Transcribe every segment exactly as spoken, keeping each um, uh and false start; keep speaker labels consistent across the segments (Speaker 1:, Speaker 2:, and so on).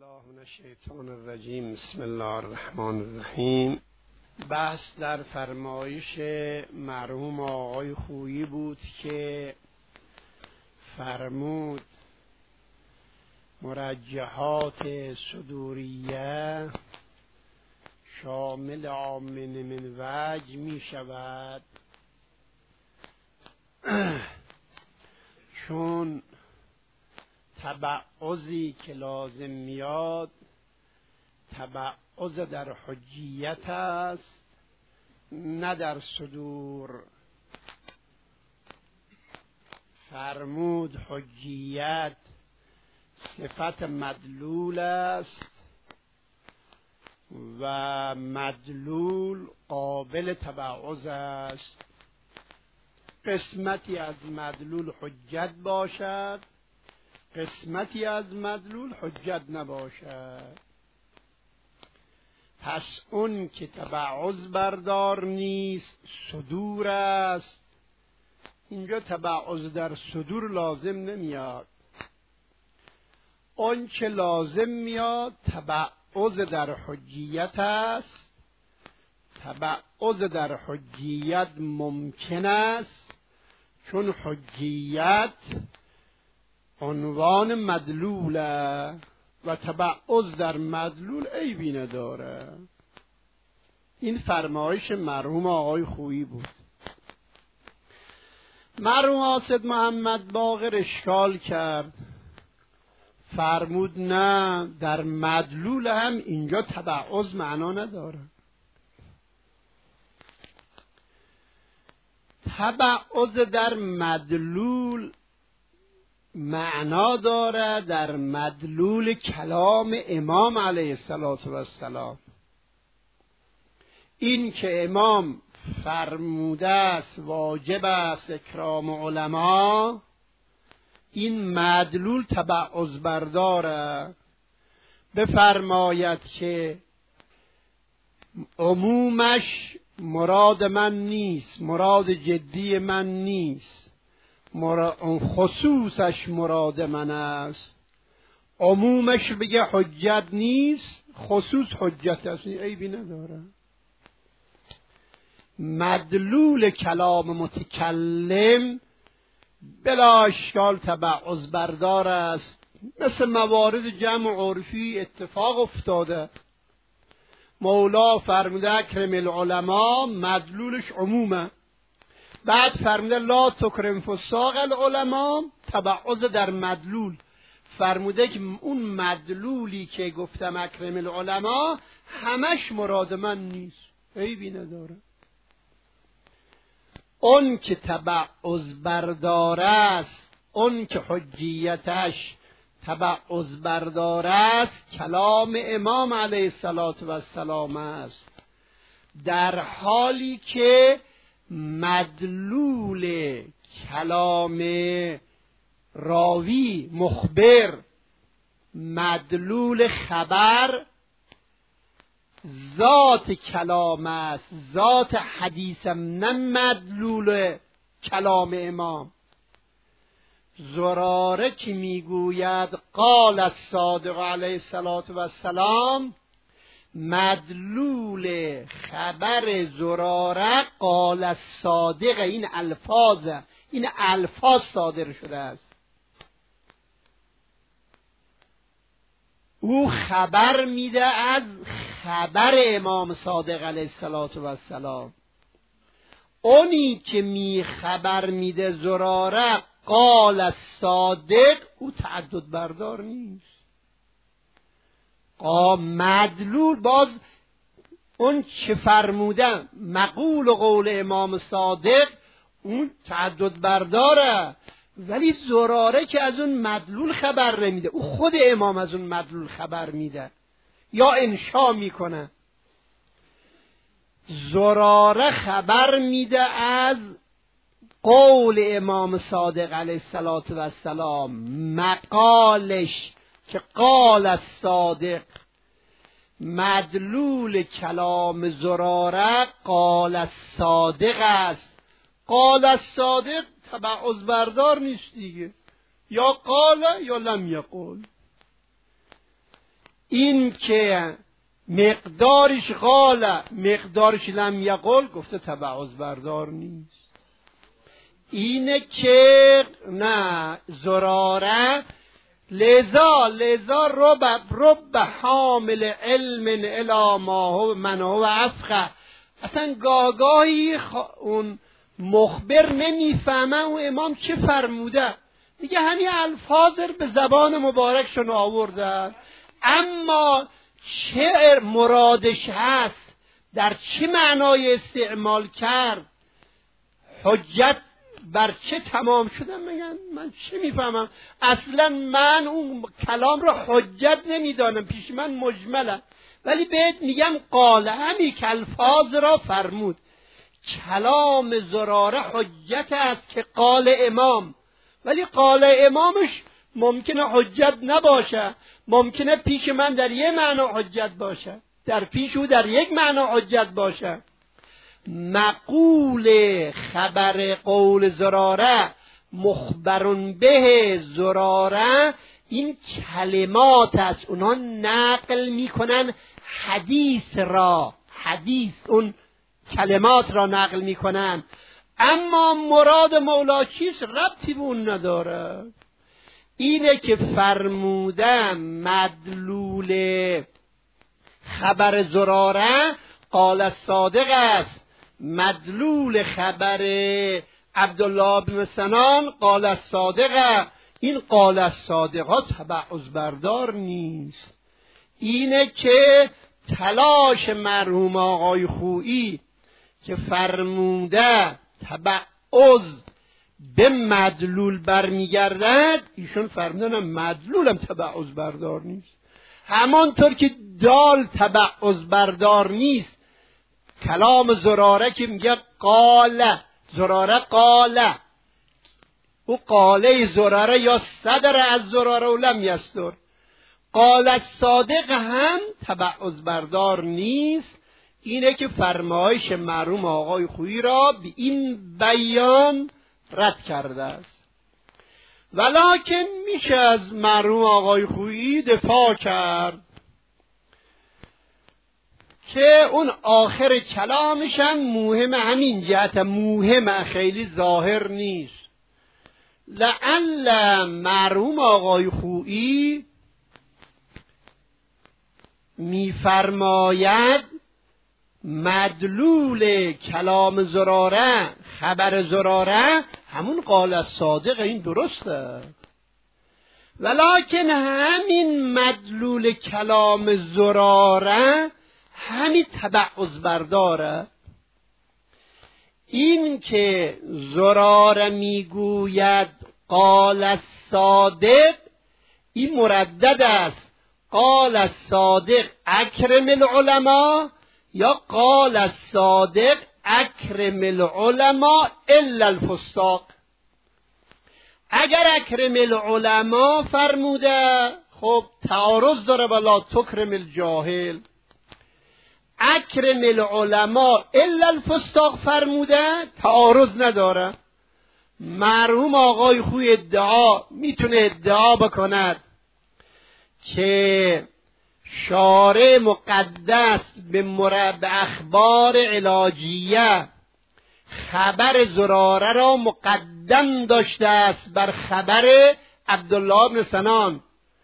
Speaker 1: الله من الشیطان الرجیم. بسم الله الرحمن الرحیم. بحث در فرمایش مرحوم آقای خویی بود که فرمود مرجحات صدوریه شامل عامل من وجه می شود چون تبعضی که لازم میاد تبعض در حجیت است نه در صدور. فرمود حجیت صفت مدلول است و مدلول قابل تبعض است. قسمتی از مدلول حجت باشد، قسمتی از مدلول حجت نباشد. پس اون که تبعض بردار نیست صدور است. اینجا تبعض در صدور لازم نمیاد. اون که لازم میاد تبعض در حجیت است. تبعض در حجیت ممکن است چون حجیت عنوان مدلوله و تبعض در مدلول عیبی نداره. این فرمایش مرحوم آقای خویی بود. مرحوم حاسد محمد باقر اشکال کرد، فرمود نه، در مدلول هم اینجا تبعض معنا نداره. تبعض در مدلول معنا داره در مدلول کلام امام علیه السلام. این که امام فرموده است واجب است اکرام علما، این مدلول تبعض برداره. بفرماید که عمومش مراد من نیست، مراد جدی من نیست، خصوصش مراد من است. عمومش بگه حجت نیست، خصوص حجت است، عیبی نداره. مدلول کلام متکلم بلا اشکال تبعض بردار است. مثل موارد جمع عرفی اتفاق افتاده. مولا فرموده اکرم العلماء، مدلولش عمومه. بعد فرموده لا تکرم فساق العلماء، تبعض در مدلول. فرموده که اون مدلولی که گفتم اکرم العلماء همش مراد من نیست، عیبی نداره. اون که تبعض بردار است، اون که حجیتش تبعض بردار است، کلام امام علیه السلام است، در حالی که مدلول کلام راوی مخبر، مدلول خبر ذات کلام است، ذات حدیثم، نه مدلول کلام امام. زراره که میگوید قال الصادق علیه السلام، مدلول خبر زراره قال الصادق. این الفاظ این الفاظ صادر شده است. او خبر میده از خبر امام صادق علیه السلام. اونی که می خبر میده زراره قال الصادق، او تعدد بردار نیست. قا مدلول باز اون چه فرمودن مقول و قول امام صادق اون تعدد برداره، ولی زراره که از اون مدلول خبر نمیده، او خود امام از اون مدلول خبر میده یا انشا میکنه. زراره خبر میده از قول امام صادق علیه السلام، مقالش که قال الصادق. مدلول کلام زراره قال الصادق است. قال الصادق تبعض بردار نیست دیگه، یا قال یا لم یقول. این که مقدارش قال مقدارش لم یقل گفته تبعض بردار نیست. اینه که نه زراره لذا لذا رب رب حامل علم الی ما هو من هو افقه. اصلا گاگاهی اون مخبر نمیفهمه اون امام چه فرموده، میگه همین الفاظ به زبان مبارکشون آورده، اما چه مرادش هست، در چه معنای استعمال کرد، حجت بر چه تمام شدن، میگن من چه میفهمم، اصلا من اون کلام رو حجت نمیدانم، پیش من مجمله، ولی بهت میگم قال همی که الفاظ را فرمود. کلام زراره حجت است که قال امام، ولی قال امامش ممکنه حجت نباشه، ممکنه پیش من در یک معنا حجت باشه، در پیش او در یک معنا حجت باشه. مقول خبر قول زراره مخبرون به زراره، این کلمات است، اونها نقل میکنن حدیث را، حدیث اون کلمات را نقل میکنن، اما مراد مولا چیست ربطی به اون نداره. اینه که فرموده مدلول خبر زراره قال الصادق است، مدلول خبر عبدالله بن سنان قال الصادق. این قال الصادق ها تبعض بردار نیست. اینه که تلاش مرحوم آقای خویی که فرموده تبعض به مدلول برمیگردد، ایشون فرمودن مدلولم تبعض بردار نیست، همانطور که دال تبعض بردار نیست. کلام زراره که میگه قاله، زراره قاله، او قاله زراره یا صدر از زراره و لم یستر. قال صادق هم تبعض بردار نیست. اینه که فرمایش مرحوم آقای خویی را به این بیان رد کرده است. ولکن میشه از مرحوم آقای خویی دفاع کرد که اون آخر کلامشن مهم، همین جهت مهم، خیلی ظاهر نیست. لعل مرحوم آقای خویی میفرماید مدلول کلام زراره، خبر زراره همون قال الصادق، این درسته، ولکن همین مدلول کلام زراره همین تبعض برداره. این که زراره میگوید قال الصادق، این مردد است، قال الصادق اکرم العلماء یا قال الصادق اکرم العلماء الا الفساق. اگر اکرم العلماء فرموده خب تعارض داره با لا تکرم الجاهل. اکرم العلماء الا الفساق فرموده تعارض نداره. مرحوم آقای خوی ادعا میتونه ادعا بکند که شارع مقدس به مرب اخبار علاجیه خبر زراره را مقدم داشته است بر خبر عبدالله بن سنان.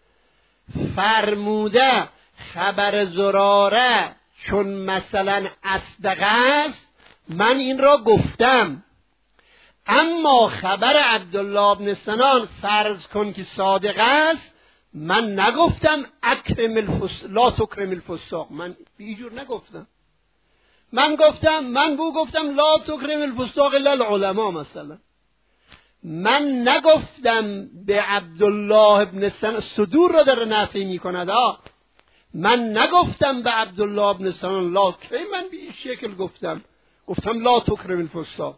Speaker 1: فرموده خبر زراره چون مثلا اصدق است من این را گفتم، اما خبر عبدالله بن سنان فرض کن که صادق است، من نگفتم اکرم الفس... لا تکرم الفساق، من اینجور نگفتم. من گفتم من بو گفتم لا تکرم الفساق الا العلماء مثلا. من نگفتم به عبدالله ابن سنان، صدور را در نفی میکند ها. من نگفتم به عبدالله ابن سنان لا، کی من به این شکل گفتم؟ گفتم لا تکرم الفساق.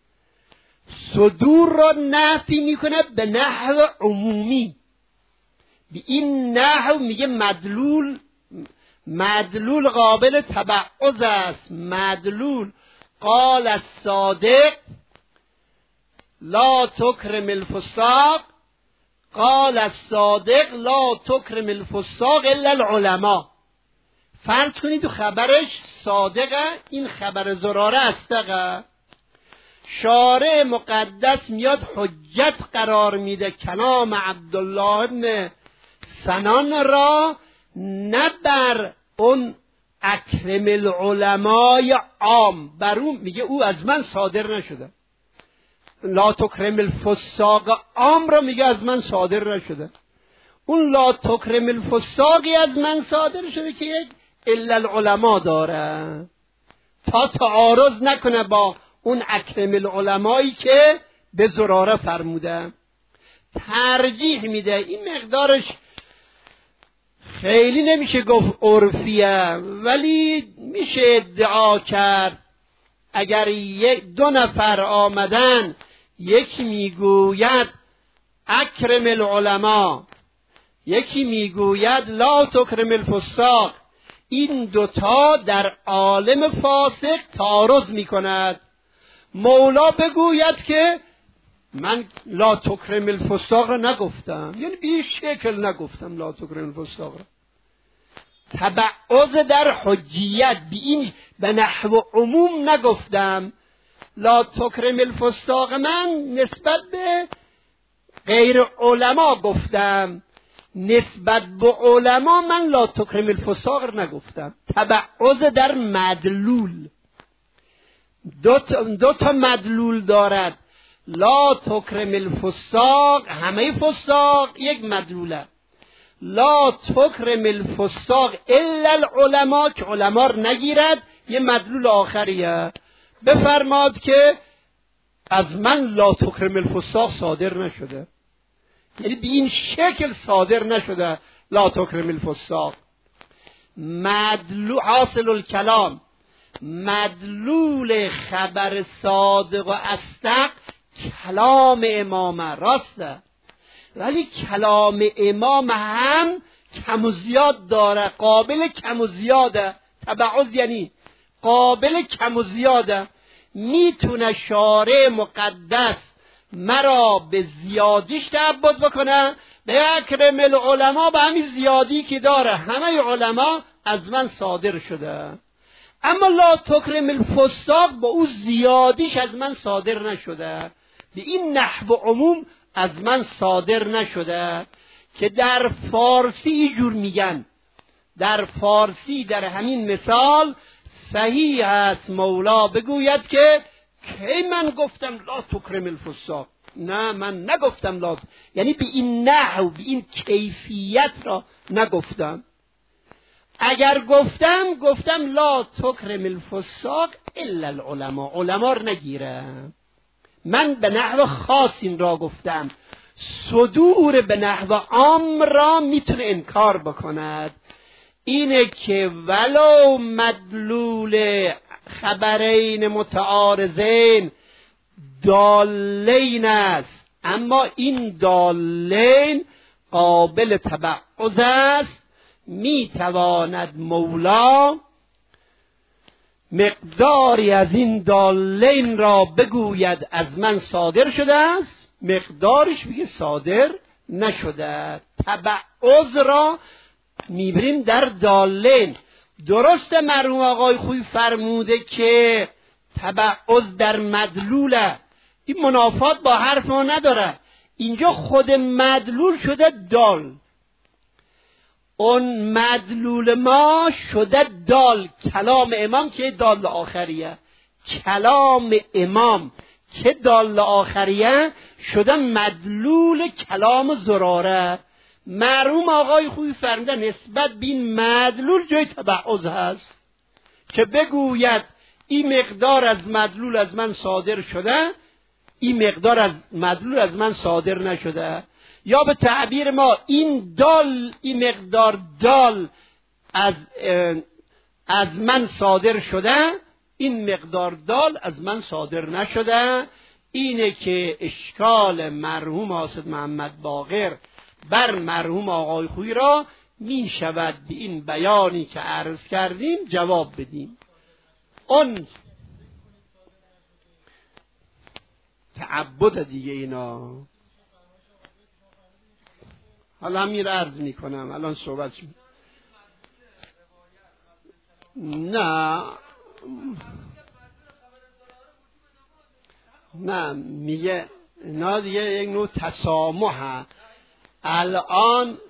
Speaker 1: صدور را نفی میکنه به نحو عمومی. به این نحو میگه مدلول مدلول قابل تبعض است. مدلول قال الصادق لا تکرم الفساق، قال الصادق لا تکرم الفساق الا العلماء. فرض کنید تو خبرش صادقه، این خبر زراره اصدقه، شارع مقدس میاد حجت قرار میده کلام عبدالله ابن سنان را، نه بر اون اکرم العلمای عام، بر اون میگه او از من صادر نشده. لا تکرم الفساق عام را میگه از من صادر نشده، اون لا تکرم الفساقی از من صادر شده که یک الا العلماء داره، تا تعارض نکنه با اون اکرم العلمایی که به زراره فرموده. ترجیح میده، این مقدارش خیلی نمیشه گفت عرفیه، ولی میشه ادعا کرد اگر یک دو نفر آمدن، یکی میگوید اکرم العلماء، یکی میگوید لا تکرم الفساق، این دوتا در عالم فاسق تعارض میکند، مولا بگوید که من لا تکرم الفساق را نگفتم، یعنی به این شکل نگفتم لا تکرم الفساق را، تبعض در حجیت به این به نحو عموم نگفتم. لا تکرم الفساق من نسبت به غیر علما گفتم، نسبت به علما من لا تکرم الفساق را نگفتم. تبعض در مدلول، دو تا, دو تا مدلول دارد. لا تکرم الفساق همه فساق یک مدلوله، لا تکرم الفساق الا العلماء که علما رو نگیرد یه مدلول آخریه. بفرماد که از من لا تکرم الفساق صادر نشده، یعنی به این شکل صادر نشده لا تکرم الفساق. مدلول حاصل الکلام، مدلول خبر صادق و اصدق کلام امام راسته، ولی کلام امام هم کم و زیاد داره، قابل کم و زیاده. تبعض یعنی قابل کم و زیاده. میتونه شارع مقدس مرا به زیادیش تعبد بکنه، به اکرم العلماء به همین زیادی که داره همه علما از من صادر شده، اما لا تکرم الفساق با او زیادیش از من صادر نشده، به این نحو عموم از من صادر نشده. که در فارسی جور میگن، در فارسی در همین مثال صحیح است مولا بگوید که کی من گفتم لا تکرم الفساق، نه من نگفتم لا، یعنی به این نحو به این کیفیت را نگفتم. اگر گفتم گفتم لا تکرم الفساق الا العلماء، علما رو نگیره، من به نحو خاص این را گفتم. صدور به نحو عام را میتونه انکار بکند. اینه که ولو مدلول خبرین متعارضین دالین است، اما این دالین قابل تبعض است، میتواند مولا مقداری از این دالین را بگوید از من صادر شده است، مقدارش بگه صادر نشده. تبعض را میبریم در دالین. درست مرحوم آقای خویی فرموده که تبعض در مدلوله، این منافات با حرف ما نداره. اینجا خود مدلول شده دال، اون مدلول ما شده دال، کلام امام که دال آخریه، کلام امام که دال آخریه شده مدلول کلام زراره. مرحوم آقای خویی فرموده نسبت به این مدلول جای تبعض هست که بگوید این مقدار از مدلول از من صادر شده، این مقدار از مدلول از من صادر نشده، یا به تعبیر ما این دال این مقدار دال از از من صادر شده، این مقدار دال از من صادر نشده. اینه که اشکال مرحوم حاسد محمد باقر بر مرحوم آقای خویی را می شود به این بیانی که عرض کردیم جواب بدیم. اون تعبد دیگه اینا حالا همین رو عرض میکنم الان صحبت شد. نه نه میگه اینا دیگه یک نوع تسامح. الان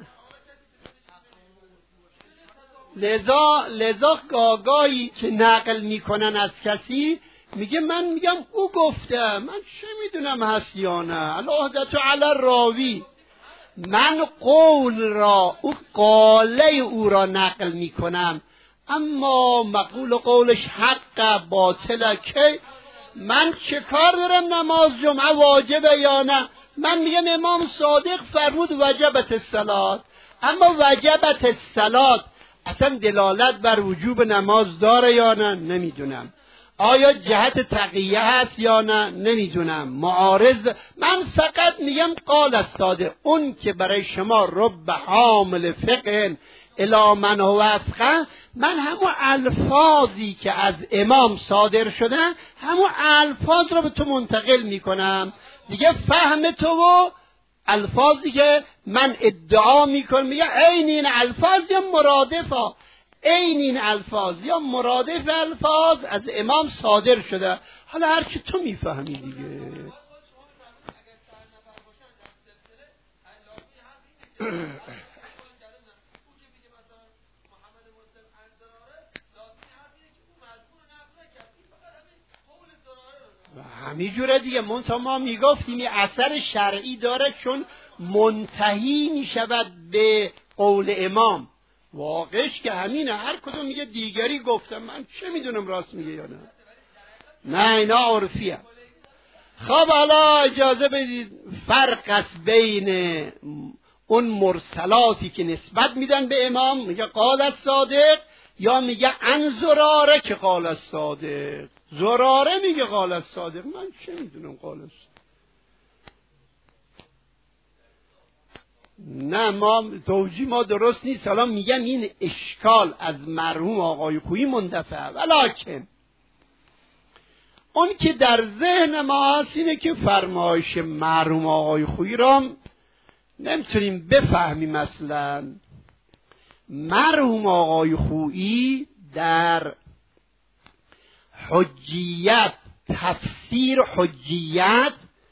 Speaker 1: لذا لذا گاگایی که نقل میکنن از کسی میگه من میگم او گفته، من چه میدونم هست یا نه، العهدت علی راوی، من قول را او قاله او را نقل میکنم، اما مقول قولش حق باطله. که من چه کار دارم نماز جمعه واجبه یا نه؟ من میگم امام صادق فرمود وجبت الصلاة، اما وجبت الصلاة اصلا دلالت بر وجوب نماز داره یا نه؟ نمیدونم. آیا جهت تقیه هست یا نه؟ نمیدونم. معارض. من فقط میگم قال الصادق، اون که برای شما رب حامل فقه الی من هو افقه، من همون الفاظی که از امام صادر شده همون الفاظ رو به تو منتقل میکنم دیگه. فهم تو و الفاظی که من ادعا میکنم میگه عین این الفاظ یا مرادفا، عین این الفاظ یا مرادف الفاظ از امام صادر شده. حالا هر چی تو میفهمی دیگه. همین جوره دیگه. منتها ما میگفتیم یه اثر شرعی داره چون منتهی میشود به قول امام. واقعش که همینه، هر کدوم میگه دیگری گفتم، من چه میدونم راست میگه یا نه. نه اینا عرفیه. خب حالا اجازه بدید فرق است بین اون مرسلاتی که نسبت میدن به امام میگه قال الصادق، یا میگه ان زراره که قال الصادق. زراره میگه قال الصادق، من چه میدونم قال الصادق. نه ما توجیه ما درست نیست. حالا میگم این اشکال از مرحوم آقای خویی مندفعه. ولکن اون که در ذهن ما هست اینه که فرمایش مرحوم آقای خویی را نمیتونیم بفهمیم. مثلا مرحوم آقای خویی در حجیت، تفسیر حجیت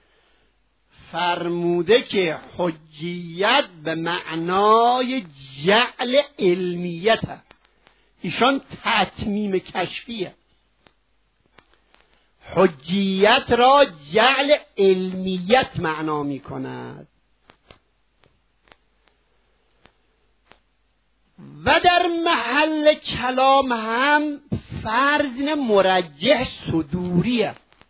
Speaker 1: فرموده که حجیت به معنای جعل علمیت، ایشان تتمیم کشفیه. حجیت را جعل علمیت معنا می کند. و در محل کلام هم فرض مرجح صدوریه.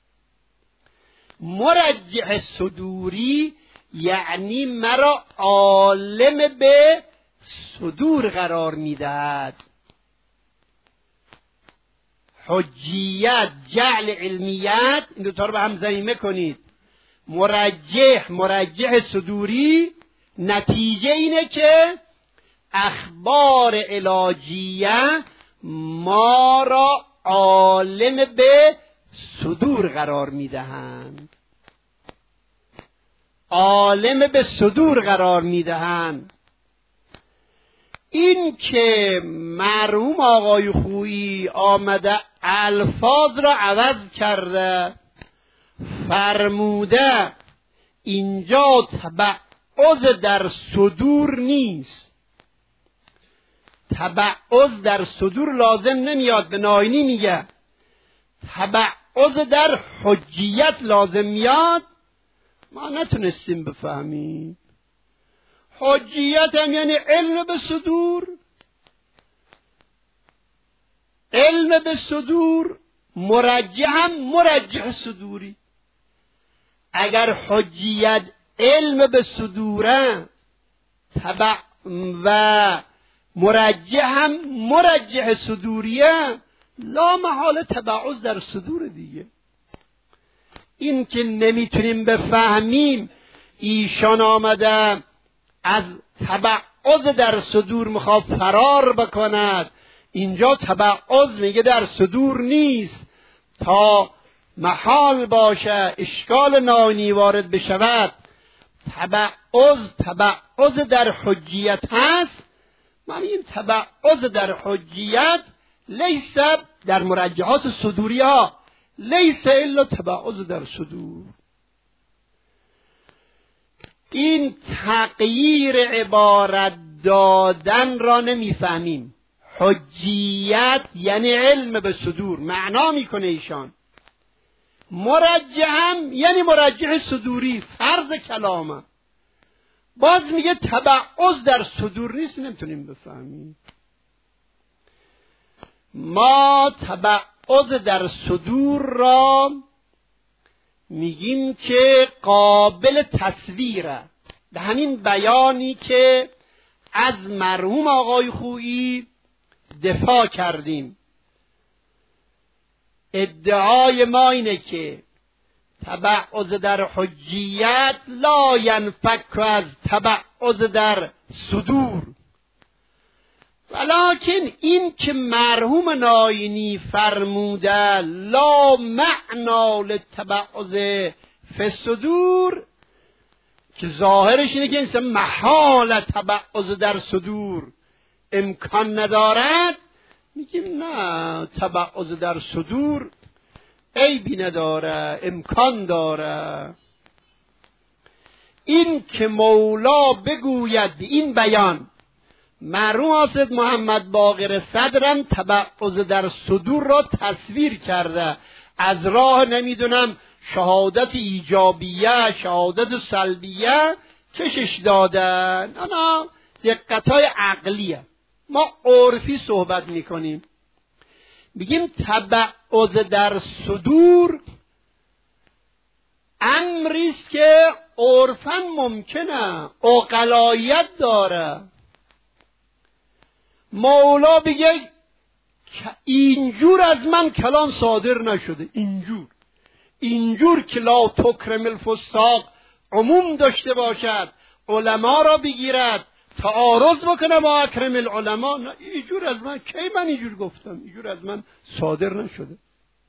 Speaker 1: مرجح صدوری یعنی مرا عالم به صدور قرار میدهد. حجیت جعل علمیت، این دوتا رو به هم ضمیمه کنید. مرجح مرجح صدوری نتیجه اینه که اخبار علاجیه ما را عالم به صدور قرار میدهند. عالم به صدور قرار میدهند. این که مرحوم آقای خویی آمده الفاظ را عوض کرده، فرموده اینجا تبعض در صدور نیست. تبعض در صدور لازم نمیاد. به ناینی میگه تبعض در حجیت لازم میاد. ما نتونستیم بفهمیم. حجیت هم یعنی علم به صدور. علم به صدور. مرجح هم مرجح صدوری. اگر حجیت علم به صدوره تبع و مرجح هم مرجح صدوریه، لا محال تبعض در صدور دیگه. این که نمیتونیم بفهمیم. ایشان آمده از تبعض در صدور میخواد فرار بکند. اینجا تبعض میگه در صدور نیست، تا محال باشه اشکال ناینی وارد بشود. تبعض تبعض تبعض در حجیت هست، ما میگیم تبعض در حجیت لیس در مرجحات صدوری ها لیس الا تبعض در صدور. این تغییر عبارت دادن را نمیفهمیم. حجیت یعنی علم به صدور، معنا میکنه ایشان. مرجحم یعنی مرجح صدوری، فرض کلامه. باز میگه تبعض در صدور نیست، نمیتونیم بفهمیم. ما تبعض در صدور را میگیم که قابل تصویره. به همین بیانی که از مرحوم آقای خویی دفاع کردیم. ادعای ما اینه که تبعض در حجیت لا ینفک از تبعض در صدور، ولکن این که مرحوم ناینی فرموده لا معنا للتبعض فی الصدور، که ظاهرش اینه که انسان محال تبعض در صدور امکان ندارد، میگیم نه، تبعض در صدور عیبی نداره، امکان داره. این که مولا بگوید به این بیان مرحوم حافظ محمد باقر صدرم تبعض در صدور را تصویر کرده، از راه نمیدونم شهادت ایجابیه شهادت سلبیه کشش دادن. انا دقتای عقلیه. ما عرفی صحبت میکنیم، میگیم تبعض در صدور امریست که عرفاً ممکنه، عقلاییت داره. مولا بگه اینجور از من کلام صادر نشده، اینجور اینجور که لا تکرم الفساق عموم داشته باشد، علما را بگیرد تعارض بکنه با اکرم العلماء، نه اینجور از من، کی من اینجور گفتم؟ اینجور از من صادر نشده.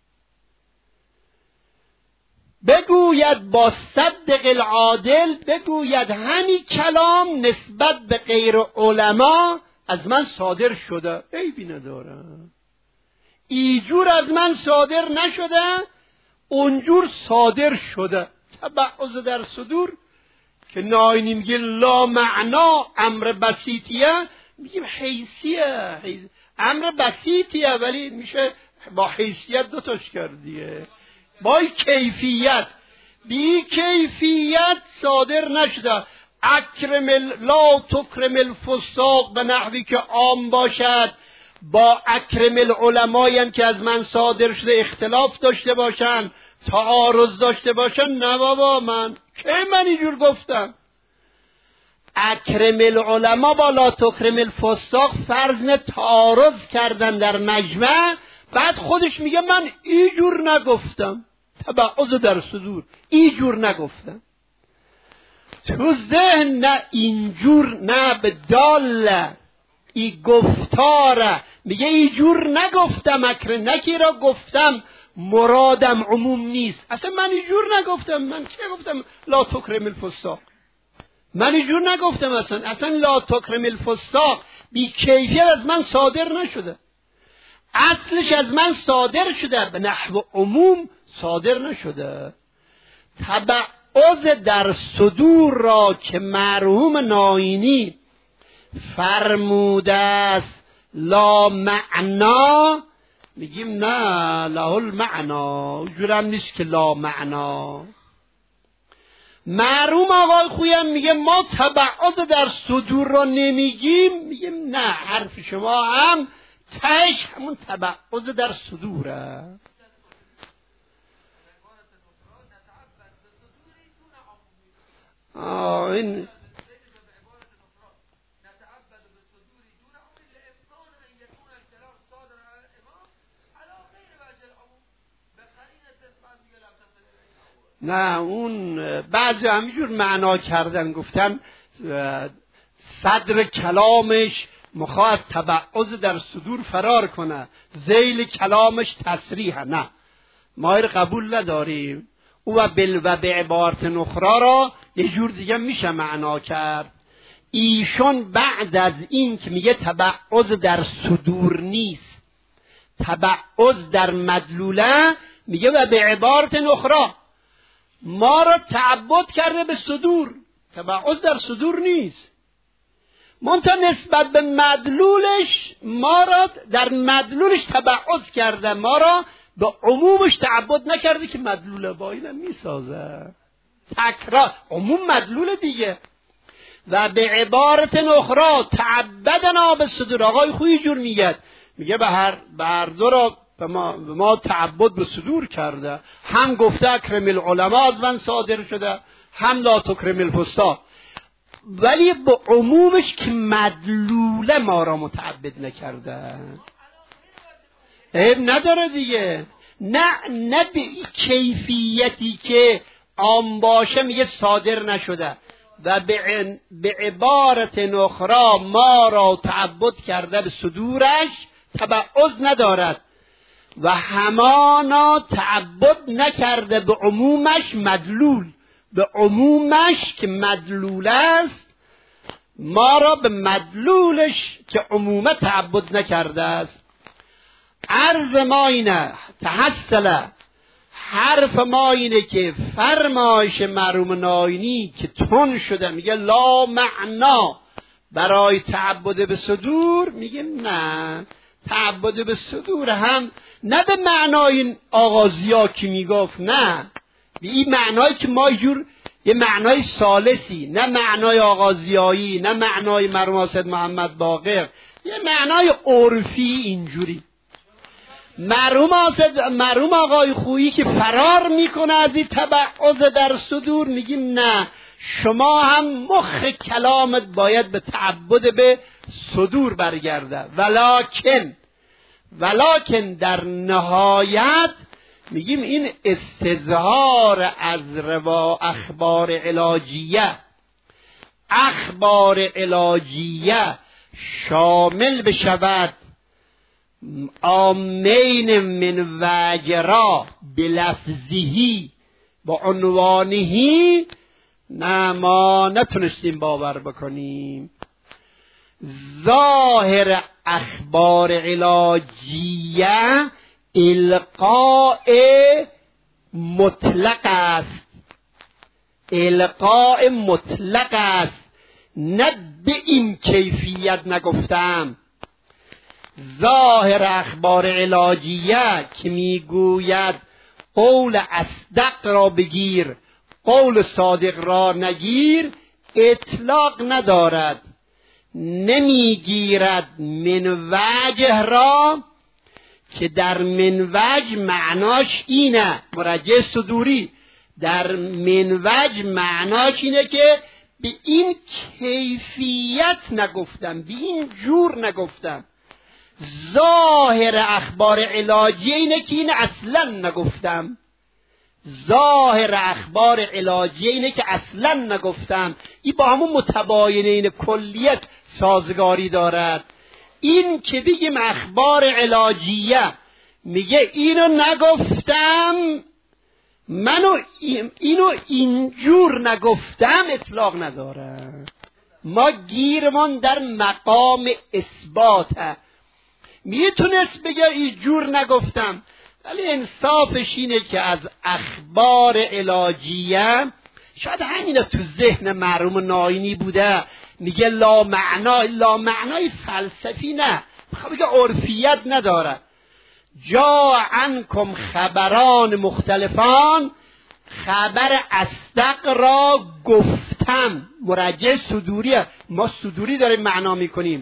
Speaker 1: بگوید با صدق العادل، بگوید همین کلام نسبت به غیر علما از من صادر شده، عیبی نداره. اینجور از من صادر نشده، اونجور صادر شده. تبعض در صدور که ناینی میگه لا معنا امر بسیطیه، میگیم حیثیه، حیث... امر بسیطیه ولی میشه با حیثیت دوتاش کردیه، با کیفیت. بی کیفیت صادر نشده. اکرم لا تکرم الفساق به نحوی که عام باشد، با اکرم العلمایی هم که از من صادر شده اختلاف داشته باشن، تعارض داشته باشن، نه بابا من کی من اینجور گفتم؟ اکرم العلما با لا تکرم الفساق فرض تعارض کردن در مجمع، بعد خودش میگه من اینجور نگفتم. تبعض در صدور اینجور نگفتم. تو ذهن نه اینجور، نه به دال ای گفتاره، میگه اینجور نگفتم، اکر نکی را گفتم، مرادم عموم نیست. اصلا من اینجور نگفتم. من چه گفتم لا تکرم الفساق؟ من اینجور نگفتم. اصلا اصلا لا تکرم الفساق بی کیفیت از من صادر نشده، اصلش از من صادر شده، به نحو عموم صادر نشده. تبعض در صدور را که مرحوم ناینی فرموده است لا معنا، میگیم نه، له المعنا، جورم نیست که لا معنا. مرحوم آقای خویم میگه ما تبعض در صدور را نمیگیم، میگیم نه، حرف شما هم تش همون تبعض در صدوره. آه این نه، اون بعضی همینجور معنا کردن، گفتن صدر کلامش مخواه از تبعض در صدور فرار کنه، ذیل کلامش تصریح. نه، ما این قبول نداریم. او و بل و به عبارت نخرا را یه جور دیگه میشه معنا کرد ایشون بعد از این که میگه تبعض در صدور نیست، تبعض در مدلوله، میگه و به عبارت اخرى ما را تعبد کرده به صدور. تبعض در صدور نیست، منتها نسبت به مدلولش ما را در مدلولش تبعض کرده، ما را به عمومش تعبد نکرده که مدلول با اینم میسازه. تکرار عموم مدلول دیگه. و به عبارت اخرى تعبدنا به صدور. آقای خویی جور میگه میگه به هر بر دو را به ما, به ما تعبد به صدور کرده، هم گفته اکرم العلماء از من صادر شده، هم لا تکرم الفساق، ولی به عمومش که مدلوله ما را متعبد نکرده. عیب نداره دیگه. نه نه به کیفیتی که عام باشه میگه صادر نشده. و به عبارت اخرى ما را تعبد کرده به صدورش، تبعض ندارد و همانا تعبد نکرده به عمومش مدلول، به عمومش که مدلول است ما را به مدلولش که عمومه تعبد نکرده است. عرض ما اینه تحصل، حرف ما اینه که فرمایش مرحوم ناینی که تون شده میگه لا معنا برای تعبد به صدور، میگه نه، تعبد به صدور هم نه به معنای آغازیا که میگفت، نه به این معنایی که ما جور یه معنای ثالثی، نه معنای آغازیایی، نه معنای مرحوم حافظ محمد باقر، یه معنای عرفی اینجوری. مرحوم حافظ مرحوم آقای خویی که فرار میکنه از این تبعض در صدور، میگیم نه، شما هم مخ کلامت باید به تعبد به صدور برگرده. ولکن ولکن در نهایت میگیم این استظهار از روا اخبار علاجیه، اخبار علاجیه شامل بشود آمین من وجرا بلفظهی با عنوانهی، نه ما نتونستیم باور بکنیم. ظاهر اخبار علاجیه القاء مطلق است، القاء مطلق است، نه به این کیفیت نگفتم. ظاهر اخبار علاجیه که میگوید قول اصدق را بگیر قول صادق را نگیر، اطلاق ندارد، نمیگیرد من وجه را که در من وجه معناش اینه، مرجع صدوری در من وجه معناش اینه که به این کیفیت نگفتم، به این جور نگفتم. ظاهر اخبار علاجی اینه که این اصلا نگفتم، ظاهر اخبار علاجی اینه که اصلا نگفتم. این با همون متباینین کلیت سازگاری دارد. این که بگیم اخبار علاجیه میگه اینو نگفتم، منو اینو اینجور نگفتم، اطلاق نداره. ما گیرمون در مقام اثباته. میتونست بگه اینجور نگفتم، ولی انصافش اینه که از اخبار علاجیه شاید همینه تو ذهن مرحوم ناینی بوده، میگه لا معنا، لا معنای فلسفی نه، میخواد بگه عرفیت نداره. جا عنکم خبران مختلفان، خبر اصدق را گفتم. مرجع صدوریه، ما صدوری داریم معنا میکنیم.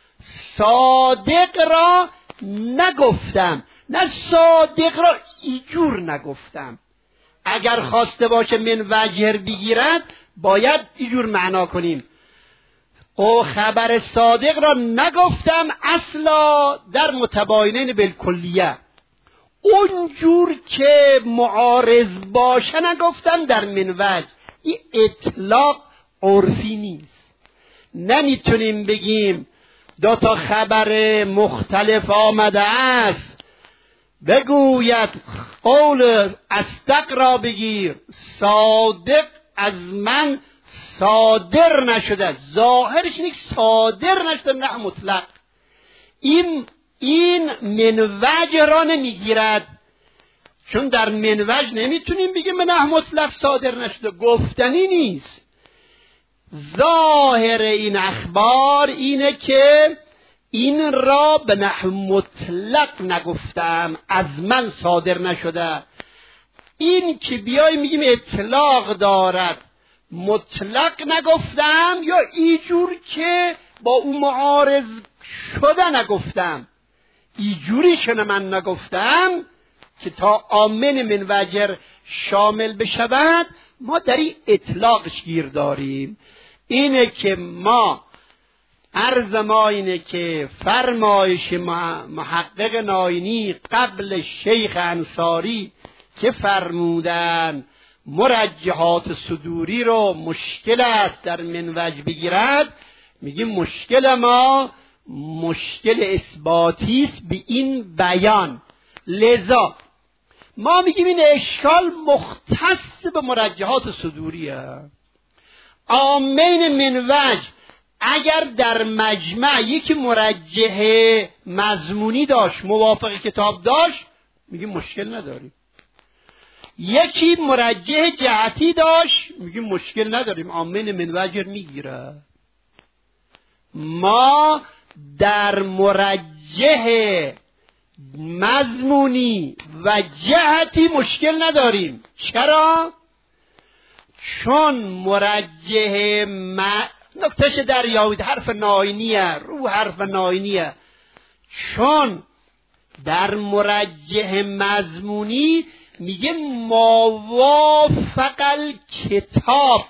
Speaker 1: صادق را نگفتم، نه صادق را اینجور نگفتم. اگر خواسته باشه من وجه بگیرد باید اینجور معنا کنیم. او خبر صادق را نگفتم اصلا در متباینین بالکلیه، اونجور که معارض باشه نگفتم در من وجه. این اطلاق عرفی نیست. نمیتونیم بگیم دو تا خبر مختلف آمده است، بگوید قول اصدق را بگیر، صادق از من صادر نشده، ظاهرش اینه که صادر نشده نه مطلق. این این منوج را نمیگیرد، چون در منوج نمیتونیم بگیم نه مطلق صادر نشده، گفتنی نیست. ظاهر این اخبار اینه که این را به نحو مطلق نگفتم، از من صادر نشده. این که بیای میگیم اطلاق دارد، مطلق نگفتم، یا اینجور که با او معارض شده نگفتم، اینجوری شنه من نگفتم که تا آمن من وجر شامل بشود، ما در این اطلاقش گیر داریم. اینه که ما عرض ما اینه که فرمایش محقق ناینی قبل شیخ انصاری که فرمودن مرجحات صدوری رو مشکل است در منوج بگیرد، میگیم مشکل ما مشکل اثباتی است به این بیان. لذا ما میگیم این اشکال مختص به مرجحات صدوریه. عامین منوج اگر در مجمع یکی مرجح مضمونی داشت، موافق کتاب داشت، میگیم مشکل نداریم. یکی مرجح جهتی داشت، میگیم مشکل نداریم، عامین منوج میگیره. ما در مرجح مضمونی و جهتی مشکل نداریم. چرا؟ چون مرجح م... نکتهش دریابید، حرف ناینیه، رو حرف ناینیه. چون در مرجح مضمونی میگه ما وافق الکتاب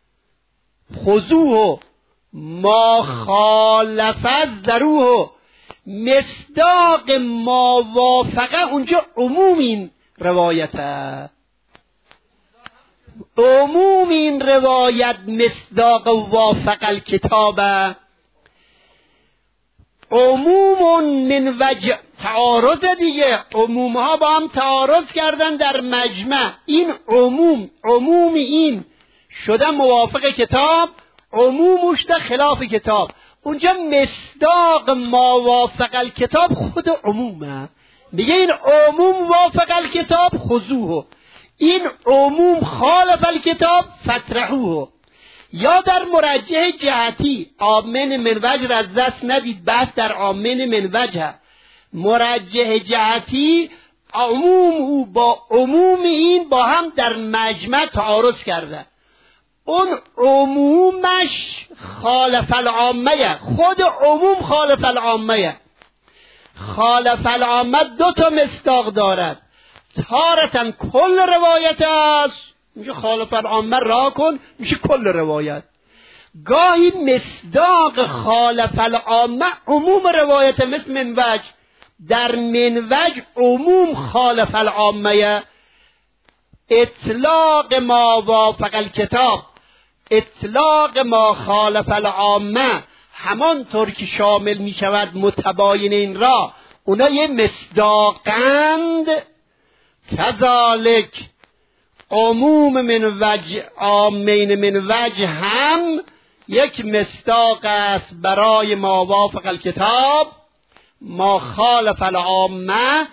Speaker 1: خذوه ما خالف ذروه. مصداق ما وافقه اونجا عموم این روایته، عموم این روایت مصداق وافق الکتابه. عموم من وجه تعارض دیگه، عموم ها با هم تعارض کردن در مجمع. این عموم عموم این شده موافق کتاب، عمومش ده خلاف کتاب. اونجا مصداق ما وافق الکتاب خود عمومه، میگه این عموم وافق الکتاب خذوه، این عموم خالف الکتاب فطرحوه. یا در مرجح جهتی عامن منوج را از دست ندید، بس در عامن منوجه. مرجح جهتی عموم او با عموم این با هم در مجمع تعارض کرده، اون عمومش خالف العامه، خود عموم خالف العامه. خالف العامه دو تا مصداق دارد، تارتن کل روایت است، میشه خالف العامه را کن، میشه کل روایت. گاهی مصداق خالف العامه عموم روایت، مثل منوج. در منوج عموم خالف العامه، اطلاق ما وافق الکتاب، اطلاق ما خالف العامه، همانطور که شامل می شود متباین این را، اونا یه مصداقند. کذالک عموم من وجه عامین من وجه هم یک مصداق است برای ما وافق الکتاب. ما خالف العامه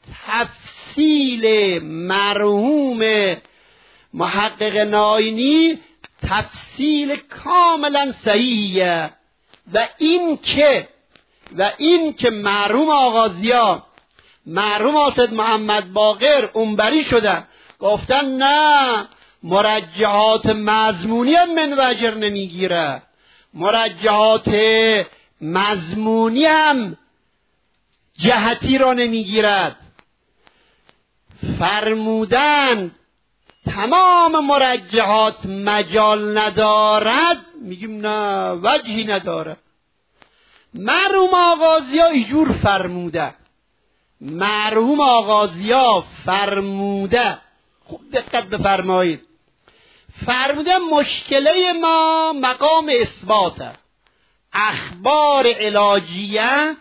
Speaker 1: تفصیل مرحوم محقق ناینی تفصیل کاملا صحیحه. و این که و این که مرحوم آغازیا، مرحوم آسد محمد باقر اونبری شدن، گفتن نه مرجحات مضمونی هم من وجر نمیگیره، مرجحات مضمونی هم جهتی را نمیگیرد. فرمودن تمام مرجحات مجال ندارد، میگیم نه وجهی نداره. مرحوم آغازیا ایجور فرموده، مرحوم آغازیا فرموده، خوب دقت بفرمایید، فرموده مشکله ما مقام اثباته، اخبار علاجیه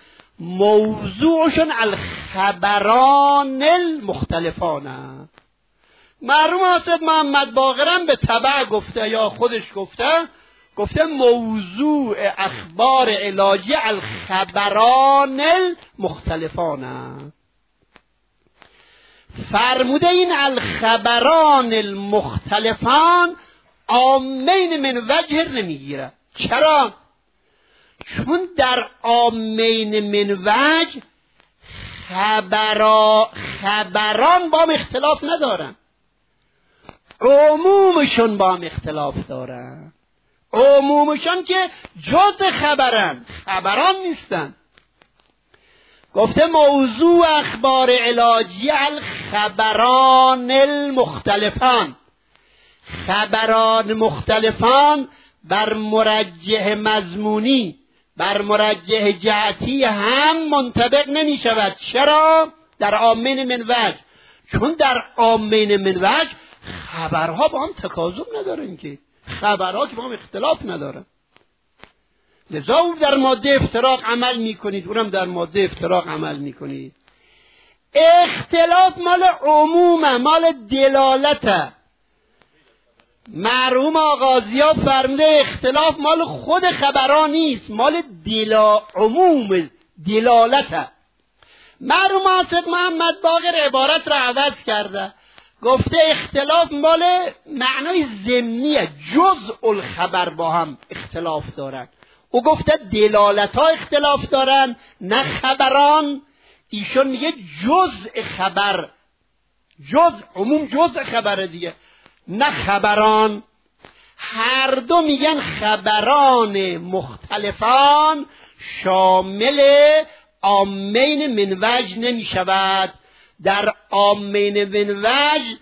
Speaker 1: موضوعشون الخبران المختلفانه. مرحوم حافظ محمد باقرم به تبع گفته یا خودش گفته گفته موضوع اخبار علاجی الخبران المختلفانه. فرموده این الخبران المختلفان عامین من وجه نمیگیره. چرا؟ چون در عامین من وجه خبرا خبران با هم اختلاف ندارن، عمومشون با هم اختلاف دارن. عمومشون که جز خبرن، خبران نیستن. گفته موضوع اخبار علاجی الخبران المختلفان. خبران مختلفان بر مرجح مضمونی بر مرجح جهتی هم منطبق نمی شود. چرا؟ در عامین من وجه. چون در عامین من وجه خبرها با هم تکاذب ندارن، که خبرها که با هم اختلاف ندارن. لذا او در ماده افتراق عمل میکنید، اونم در ماده افتراق عمل میکنید. اختلاف مال عمومه، مال دلالته. مرحوم آغازی‌ها فرموده اختلاف مال خود خبران نیست، مال دلا عموم دلالته. مرحوم حافظ محمد باقر عبارت را عوض کرده، گفته اختلاف مال معنای ضمنیه، جزء الخبر با هم اختلاف دارن. او گفته دلالت ها اختلاف دارن نه خبران. ایشون میگه جزء خبر، جزء عموم جزء خبره دیگه، نه خبران. هر دو میگن خبران مختلفان شامل عامین من وجه نمی شود. در عامین من وجه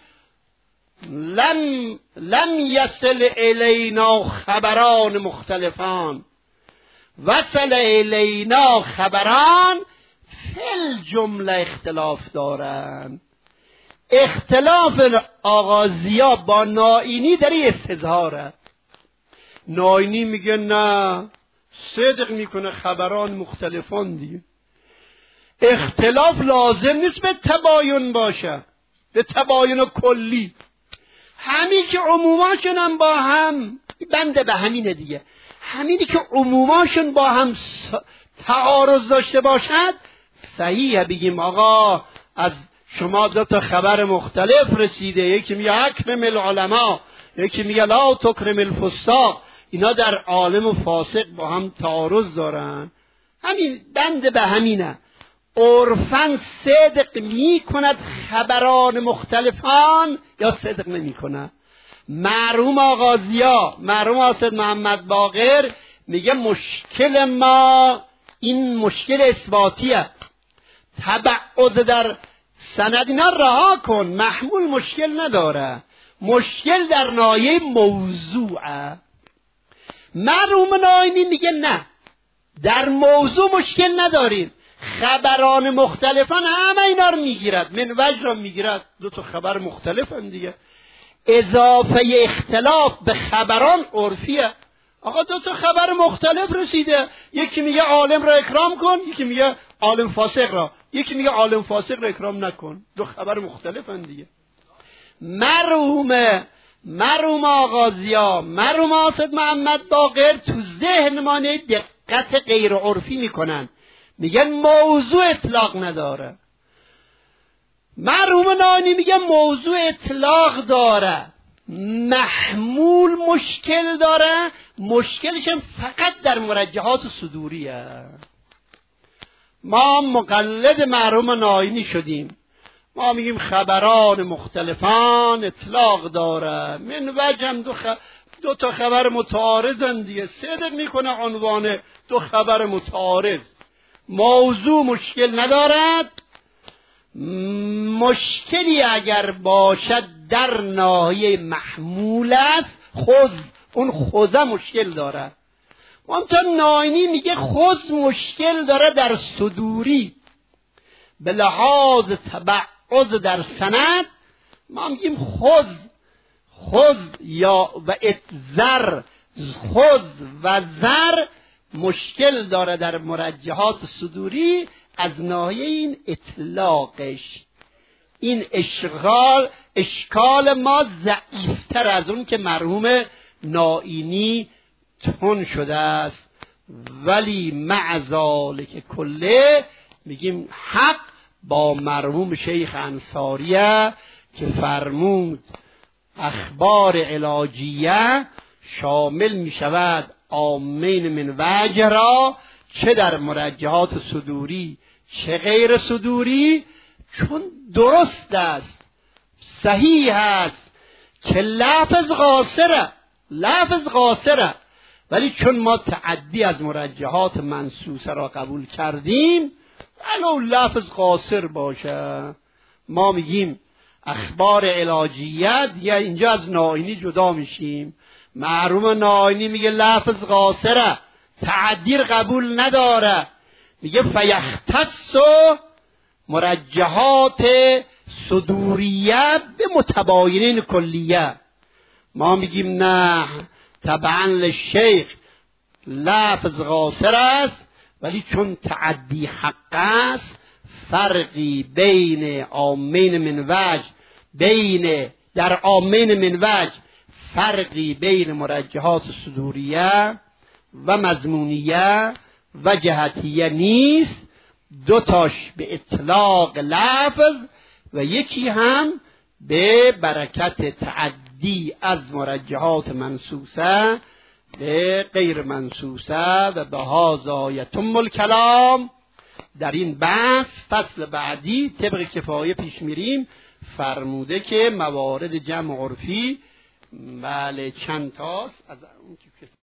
Speaker 1: لم لم یصل الینا خبران مختلفان، وصل الینا خبران فل جمله اختلاف دارن. اختلاف آغازیا با نائینی در این استظهاره. نائینی میگه نه، صدق میکنه خبران مختلفان دیگه. اختلاف لازم نیست به تباین باشه، به تباین کلی. همین که عموماشون هم با هم بنده به همینه دیگه. همینی که عموماشون با هم تعارض داشته باشد صحیحه بگیم آقا از شما دو تا خبر مختلف رسیده، یکی میگه اکرم العلماء، یکی میگه لا تکرم الفساق. اینا در عالم و فاسق با هم تعارض دارن. همین بنده به همینه. عرفاً صدق می کند خبران مختلفان یا صدق نمی کند؟ مرحوم آغازیا، مرحوم حافظ محمد باقر میگه مشکل ما این مشکل اثباتیه. تبعض در سند اینا رها کن، محمول مشکل نداره، مشکل در ناحیه موضوعه. مرحوم ناینی میگه نه، در موضوع مشکل نداریم، خبران مختلفان همه اینا رو میگیرد، من وجه رو میگیرد. دو تا خبر مختلفن دیگه. اضافه اختلاف به خبران عرفیه. آقا دو تا خبر مختلف رسیده، یکی میگه عالم را اکرام کن، یکی میگه عالم فاسق را، یکی میگه عالم فاسق را اکرام نکن. دو خبر مختلفن دیگه. مرحوم مرحوم آغازیا، مرحوم حافظ محمد باقر تو ذهن ما دقت غیر عرفی میکنن، میگن موضوع اطلاق نداره. مرحوم نانی میگه موضوع اطلاق داره، محمول مشکل داره، مشکلش هم فقط در مرجحات صدوریه. ما مقلد مرحوم ناینی شدیم، ما میگیم خبران مختلفان اطلاق داره، من وجهم دو, خ... دو تا خبر متعارضن دیگه، صدق میکنه عنوان دو خبر متعارض. موضوع مشکل ندارد، مشکلی اگر باشد در ناحیه محمول است، خوز اون خوزه مشکل داره. منتها ناینی میگه خوز مشکل داره در صدوری، به لحاظ تبعض در سند ما میگیم خوز خوز یا و اتزر خوز و زر مشکل داره در مرجحات صدوری از ناحیه این اطلاقش، این اشغال اشکال ما ضعیفتر از اون که مرحوم نائینی تون شده است، ولی مع ذالک کله میگیم حق با مرحوم شیخ انصاریه که فرمود اخبار علاجیه شامل می شود عامین من وجه را، چه در مرجحات صدوری چه غیر صدوری، چون درست است صحیح است که لفظ قاصره لفظ قاصره، ولی چون ما تعدی از مرجحات منصوصه را قبول کردیم ولو لفظ قاصر باشه، ما میگیم اخبار علاجیت یا اینجا از نائینی جدا میشیم. مرحوم نائینی میگه لفظ قاصره، تعدی قبول نداره، میگه فیختص مرجحات صدوریه به متباینین کلیه. ما میگیم نه، طبعا للشیخ لفظ قاصر است، ولی چون تعدی حق است فرقی بین عامین من وجه بین در عامین من وجه فرقی بین مرجحات صدوریه و مضمونیه و جهتیه نیست، دو تاش به اطلاق لفظ و یکی هم به برکت تعدی از مرجحات منصوصه به غیر منصوصه و به هذا یتم الکلام. در این بحث فصل بعدی طبق کفایه پیش میریم، فرموده که موارد جمع عرفی بله چند تاست از اون که